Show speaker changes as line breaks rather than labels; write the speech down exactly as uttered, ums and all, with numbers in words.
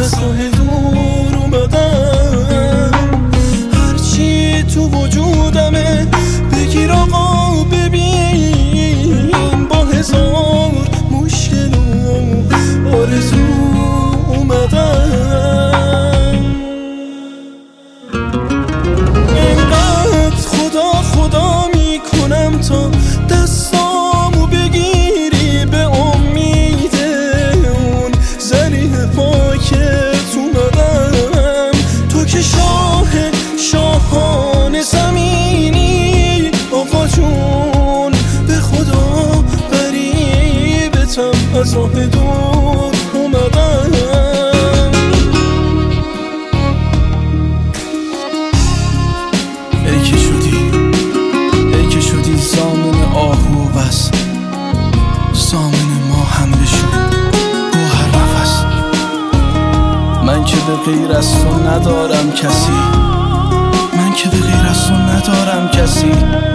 از راه دور اومدم، هرچی تو وجودمه بگیر آقا ببین، با هزار مشکل و آرزو اومدم. اینقدر خدا خدا میکنم تا دستامو بگیری، به امید اون ذریح پاکت اومدم. تو که شاه شاهان زمینی آقا جون، به خدا قریبتم از راه دور اومدم. ای که شدی ای که شدی زامن آهو بس، زامن ما هم بشو گوهر نفس. من که به غیر از تو ندارم کسی، من که به غیر از تو ندارم کسی.